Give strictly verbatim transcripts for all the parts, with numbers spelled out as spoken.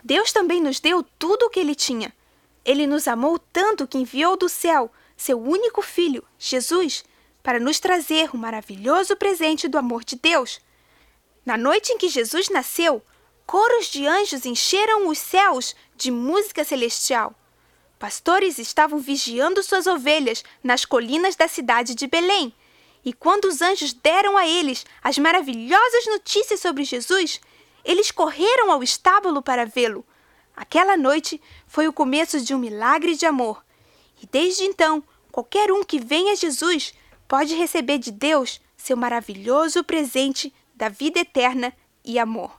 Deus também nos deu tudo o que Ele tinha. Ele nos amou tanto que enviou do céu seu único Filho, Jesus, para nos trazer um maravilhoso presente do amor de Deus. Na noite em que Jesus nasceu, coros de anjos encheram os céus de música celestial. Pastores estavam vigiando suas ovelhas nas colinas da cidade de Belém. E quando os anjos deram a eles as maravilhosas notícias sobre Jesus, eles correram ao estábulo para vê-lo. Aquela noite foi o começo de um milagre de amor. E desde então, qualquer um que venha a Jesus pode receber de Deus seu maravilhoso presente da vida eterna e amor.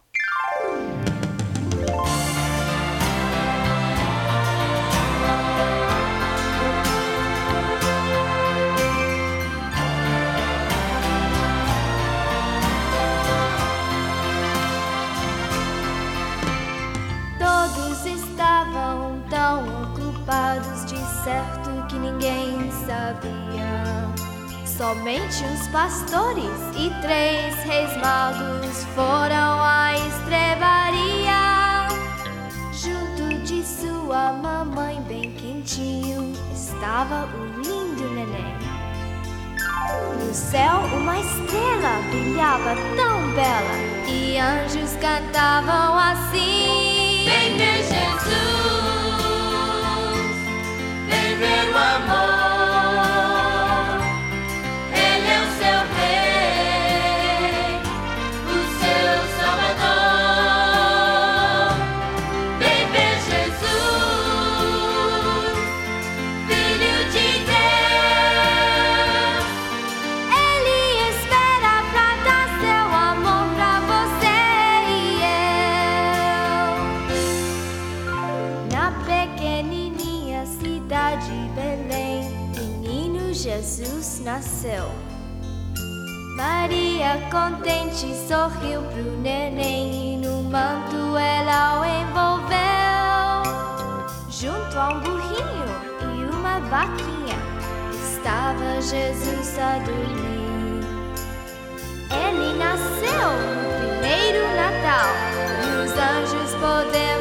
Todos estavam tão ocupados, de certo que ninguém sabia. Somente os pastores e três reis magos foram à estrebaria. Junto de sua mamãe, bem quentinho, estava o lindo neném. No céu uma estrela brilhava tão bela, e anjos cantavam assim: Vem ver Jesus, vem ver o amor. Jesus nasceu. Maria, contente, sorriu pro neném, e no manto ela o envolveu. Junto a um burrinho e uma vaquinha estava Jesus a dormir. Ele nasceu no primeiro Natal, e os anjos poderam